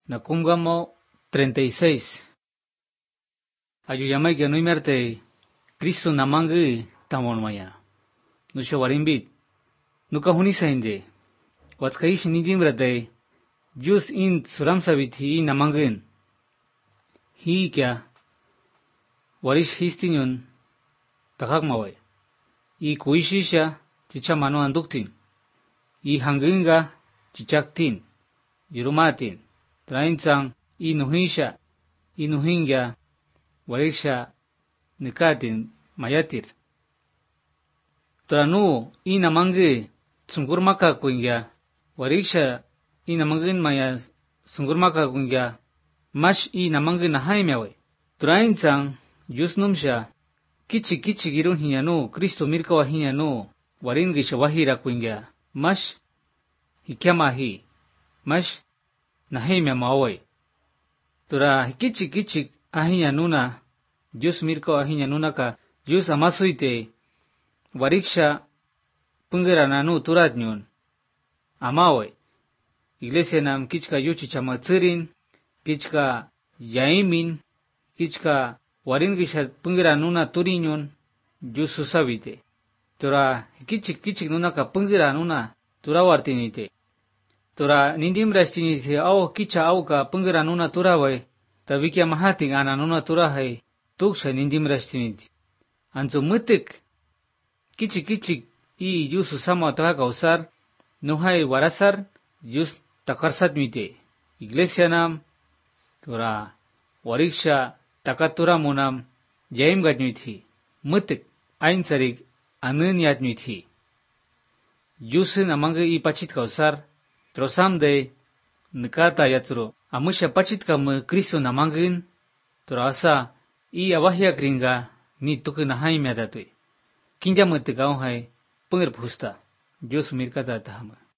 Nakungamo 36. Ayuyamay que no imerte Cristo namangu tamon maya. Nusha warimbit. Nuka hunisa inde. Watskaish nidimrate. Jus in suramsabit hi namangun. Hi kya. Warish histinyun. Takak maway. I kuishisha chicha mano anduktin. I hangunga chichaktin. Yurumatin. Trainzang I nuhisha. I nuhinga. Wariksha nikatin mayatir. Tranu I namangu sungurmaka kuingya. Wariksha I namangin maya sungurmaka kuingya. Mash I namangu nahaimyawe. Trainzang yusnumsha. Kichi girun hinyanu, Kristo mirkawa hinyanu, waringisha wahira kuingya. Mash hikyamahi. Mash nahaimya maway. Tura kichi ahinyanuna, Diyos mirkawa ahinyanuna ka, Diyos amasuite, wariksha pungirananu turat nyon. Amaway. Iglesia nam kichka yuchi chamatsirin, kichka yaimin, kichka waringisha pungiranuna turinyon, Diyos susabite. Tura kichik nuna ka pungiranuna turawartinite. Tura nindimrastinite au kicha au ka pungiranuna turaway, tabikia mahating ananuna turahay, tuksha nindimrastinite. Anzo mutik, kichik I Diyos susama takakausar, nuhay warasar, Diyos takarsat mite. Iglesia nam, tura wariksha takatura munam, jaim gatmithi, mutik, ainsarik, ananyatmithi. Diyos namanga I pachit kausar, trosamde, nikata yatsuro, amusha pachit kam Kristo namangin, turasa, I awahya kringa, ni tuku nahaimya datui. Kinja mutik aung hai, pungir pusta, Diyos mirkata tahama.